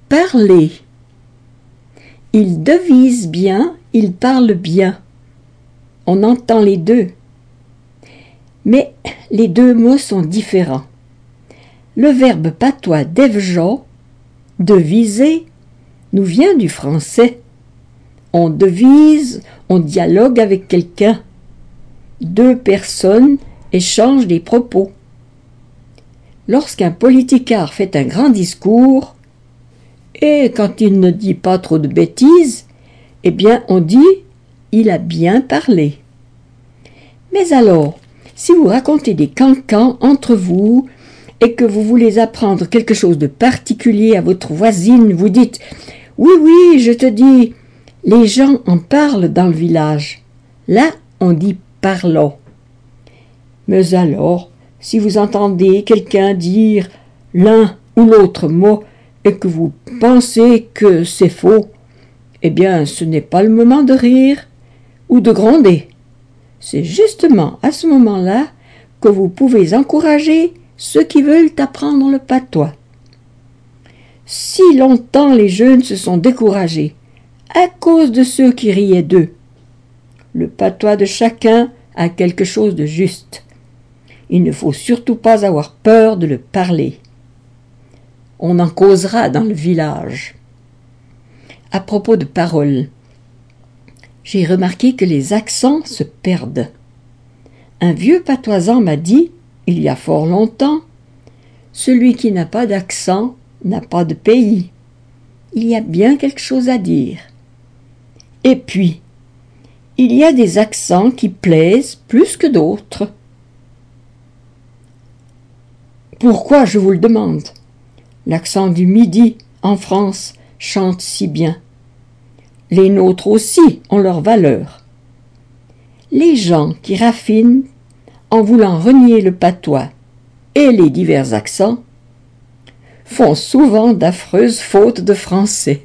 parler. Il devise bien, il parle bien. On entend les deux. Mais les deux mots sont différents. Le verbe patois devja, deviser, nous vient du français. On devise, on dialogue avec quelqu'un. Deux personnes échangent des propos. Lorsqu'un politicard fait un grand discours, et quand il ne dit pas trop de bêtises, eh bien on dit « il a bien parlé ». Mais alors, si vous racontez des cancans entre vous et que vous voulez apprendre quelque chose de particulier à votre voisine, vous dites « oui, oui, je te dis, les gens en parlent dans le village ». Là, on dit « parlons ». Mais alors, si vous entendez quelqu'un dire l'un ou l'autre mot et que vous pensez que c'est faux, eh bien, ce n'est pas le moment de rire ou de gronder. C'est justement à ce moment-là que vous pouvez encourager ceux qui veulent apprendre le patois. Si longtemps les jeunes se sont découragés à cause de ceux qui riaient d'eux. Le patois de chacun a quelque chose de juste. Il ne faut surtout pas avoir peur de le parler. On en causera dans le village. À propos de paroles, j'ai remarqué que les accents se perdent. Un vieux patoisan m'a dit, il y a fort longtemps, « Celui qui n'a pas d'accent n'a pas de pays. » Il y a bien quelque chose à dire. Et puis, il y a des accents qui plaisent plus que d'autres. Pourquoi, je vous le demande? L'accent du Midi, en France, chante si bien. Les nôtres aussi ont leur valeur. Les gens qui raffinent en voulant renier le patois et les divers accents font souvent d'affreuses fautes de français.